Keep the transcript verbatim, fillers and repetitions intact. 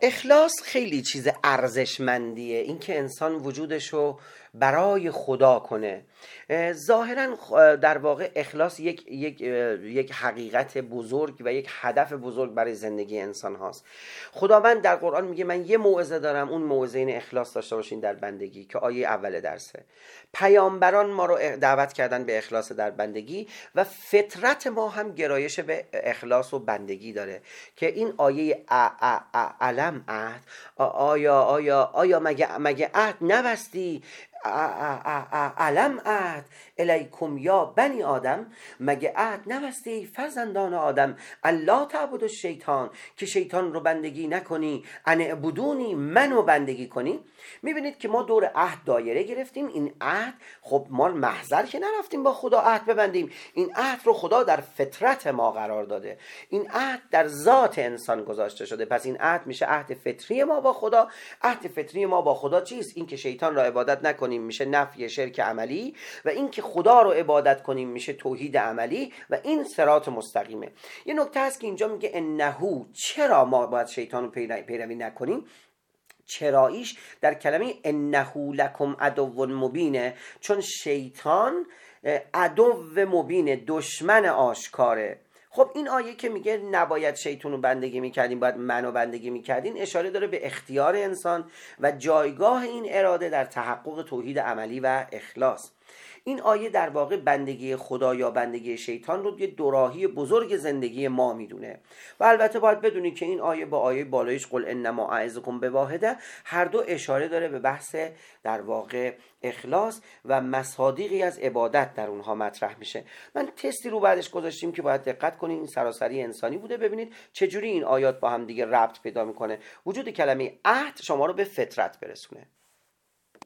اخلاص خیلی چیز ارزشمندیه، این که انسان وجودشو برای خدا کنه. ظاهرا در واقع اخلاص یک یک یک حقیقت بزرگ و یک هدف بزرگ برای زندگی انسان هاست. خداوند در قرآن میگه من یه موعظه دارم، اون موعظه این اخلاص داشته باشین در بندگی، که آیه اول درسه. پیامبران ما رو دعوت کردن به اخلاص در بندگی و فطرت ما هم گرایش به اخلاص و بندگی داره، که این آیه علم عهد، آیا آیا آیا مگه مگه عهد نبستی؟ علم عهد الیکم یا بنی آدم، مگه عهد نبستی فرزندان آدم الله تعبد الشیطان، که شیطان رو بندگی نکنی، ان اعبدونی منو بندگی کنی. میبینید که ما دور عهد دایره گرفتیم. این عهد خب ما محضر که نرفتیم با خدا عهد ببندیم، این عهد رو خدا در فطرت ما قرار داده، این عهد در ذات انسان گذاشته شده. پس این عهد میشه عهد فطری ما با خدا. عهد فطری ما با خدا چیست؟ این که شیطان را عبادت نکنیم میشه نفی شرک عملی، و این که خدا رو عبادت کنیم میشه توحید عملی، و این صراط مستقیمه. یه نکته هست که اینجا میگه انهو، چرا ما باید شیطان رو پیروی نکنیم؟ چراییش در کلمه انه لکم عدو مبینه، چون شیطان عدو مبینه، دشمن آشکاره. خب این آیه که میگه نباید شیطان رو بندگی میکردیم، باید منو بندگی میکردین، اشاره داره به اختیار انسان و جایگاه این اراده در تحقق توحید عملی و اخلاص. این آیه در واقع بندگی خدا یا بندگی شیطان رو یه دوراهی بزرگ زندگی ما میدونه. و البته باید بدونی که این آیه با آیه بالایش قل انما اعظکم بواحده، هر دو اشاره داره به بحث در واقع اخلاص و مصادیقی از عبادت در اونها مطرح میشه. من تستی رو بعدش گذاشتیم که باید دقت کنید، این سراسری انسانی بوده. ببینید چجوری این آیات با هم دیگه ربط پیدا میکنه. وجود کلمه عهد شما رو به فطرت برسونه.